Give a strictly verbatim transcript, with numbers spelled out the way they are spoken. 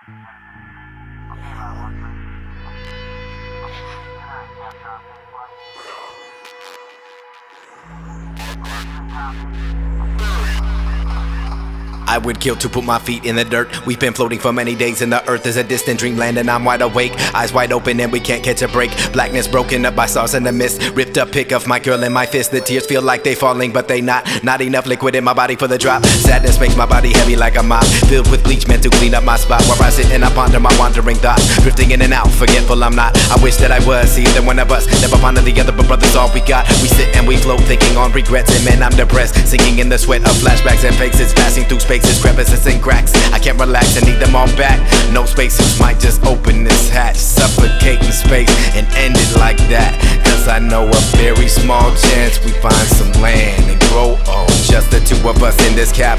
I would kill to put my feet in the dirt. We've been floating for many days and the earth is a distant dreamland, and I'm wide awake, eyes wide open and we can't catch a break. Blackness broken up by stars in the mist. Ripped up pick of my girl in my fist. The tears feel like they falling but they not. Not enough liquid in my body for the drop. Sadness makes my body heavy like a mop. Filled with bleach meant to clean up my spot, where I sit and I ponder my wandering thoughts. Drifting in and out, forgetful I'm not. I wish that I was either one of us. Never ponder the other, but brothers all we got. We sit and we float thinking on regrets, and man I'm depressed. Sinking in the sweat of flashbacks and faces. Passing through spaces, crevices and cracks. I can't relax, I need them all back. No spaces might just open this hatch, suffocating space and end it like that. Cause I know a very small chance we find some land and grow old. Just the two of us in this capsule.